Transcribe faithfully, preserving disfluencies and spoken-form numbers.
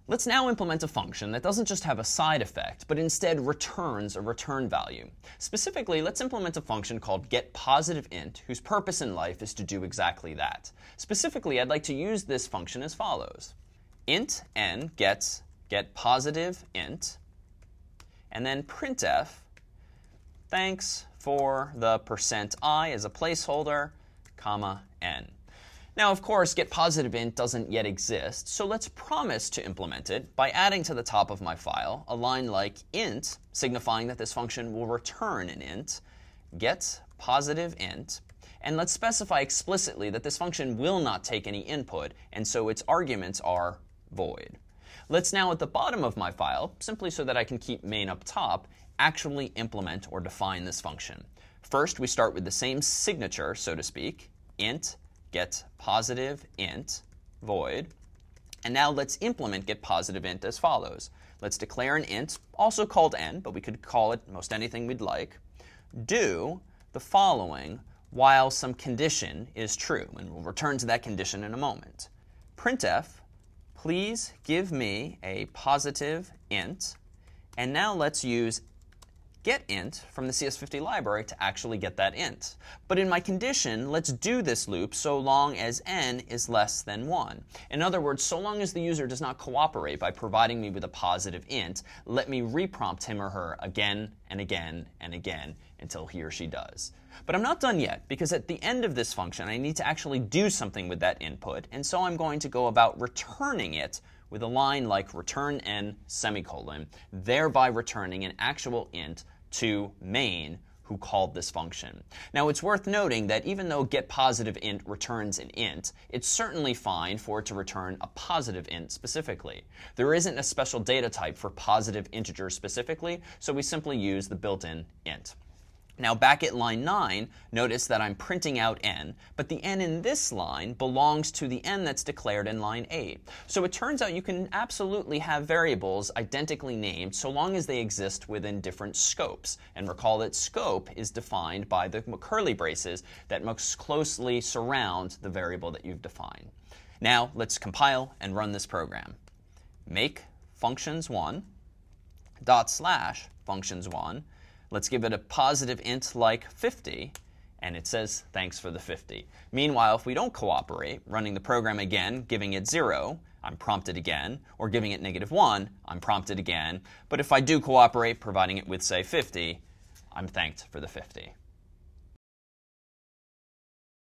Let's now implement a function that doesn't just have a side effect, but instead returns a return value. Specifically, let's implement a function called getPositiveInt, whose purpose in life is to do exactly that. Specifically, I'd like to use this function as follows. Int n gets getPositiveInt, and then printf, thanks for the percent I as a placeholder, comma, n. Now, of course, getPositiveInt doesn't yet exist, so let's promise to implement it by adding to the top of my file a line like int, signifying that this function will return an int, getPositiveInt, and let's specify explicitly that this function will not take any input, and so its arguments are void. Let's now, at the bottom of my file, simply so that I can keep main up top, actually implement or define this function. First, we start with the same signature, so to speak, int getPositiveInt void. And now let's implement getPositiveInt as follows. Let's declare an int, also called n, but we could call it most anything we'd like. Do the following while some condition is true, and we'll return to that condition in a moment. Printf, please give me a positive int, and now let's use getInt from the C S fifty library to actually get that int. But in my condition, let's do this loop so long as n is less than one. In other words, so long as the user does not cooperate by providing me with a positive int, let me reprompt him or her again and again and again until he or she does. But I'm not done yet, because at the end of this function, I need to actually do something with that input, and so I'm going to go about returning it with a line like return n semicolon, thereby returning an actual int to main who called this function. Now, it's worth noting that even though getPositiveInt returns an int, it's certainly fine for it to return a positive int specifically. There isn't a special data type for positive integers specifically, so we simply use the built-in int. Now, back at line nine, notice that I'm printing out n, but the n in this line belongs to the n that's declared in line eight. So it turns out you can absolutely have variables identically named so long as they exist within different scopes. And recall that scope is defined by the curly braces that most closely surround the variable that you've defined. Now, let's compile and run this program. Make functions1 dot slash functions1. Let's give it a positive int like fifty, and it says thanks for the fifty. Meanwhile, if we don't cooperate, running the program again, giving it zero, I'm prompted again, or giving it negative one, I'm prompted again. But if I do cooperate, providing it with, say, fifty, I'm thanked for the fifty.